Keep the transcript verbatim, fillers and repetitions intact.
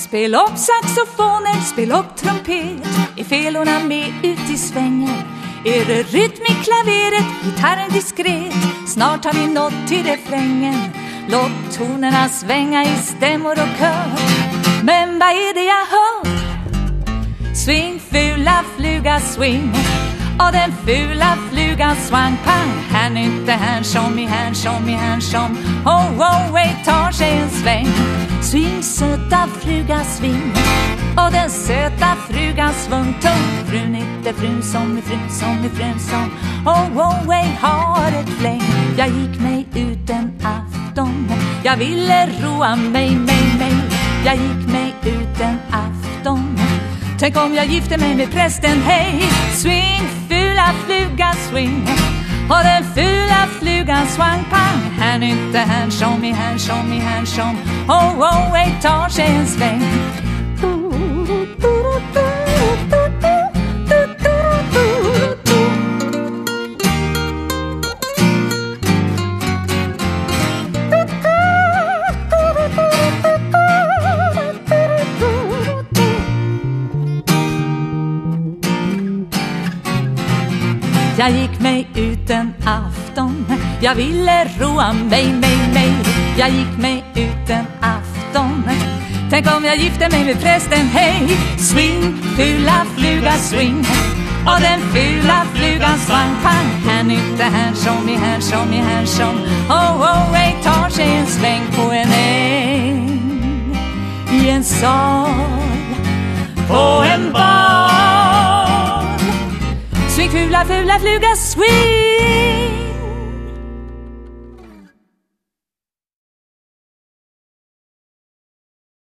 Spela upp saxofoner, spela upp trumpet. Är felorna med ut i svängen? Är det rytm i klaveret, gitarren diskret? Snart har vi nått till refrängen. Låt tonerna svänga i stämmor och kör. Men vad är det jag hör? Swing, fula fluga, swing. Och den fula flugan svang, pang. Här inte här som i här som i här som. Oh, oh, wait, tar sig en sväng. Swing, söta fluga, swing. Och den söta frugan svung tung. Frun inte frun som är frun som är frun som. Oh, oh, wait, har ett fläng. Jag gick mig ut en afton. Jag ville roa mig, mig, mig. Jag gick mig ut en afton. Tänk om jag gifte mig med prästen, hej. Swing, fula fluga, swing. Och den fula flugan svang, pang. Här inte här som i här som i här som. Oh, oh, wait, tar sig en sväng. Jag gick mig ut en afton. Jag ville roa mig, mig, mig. Jag gick mig ut en afton. Tänk om jag gifte mig med prästen, hej. Swing, fula fluga, swing. Och den fula flugan svang, pang. Här inte här som i här som i här som. Oh, oh, wait, tar sig en sväng på en äng. I en sal, på en bar. Swing, fula, fula fluga, swing.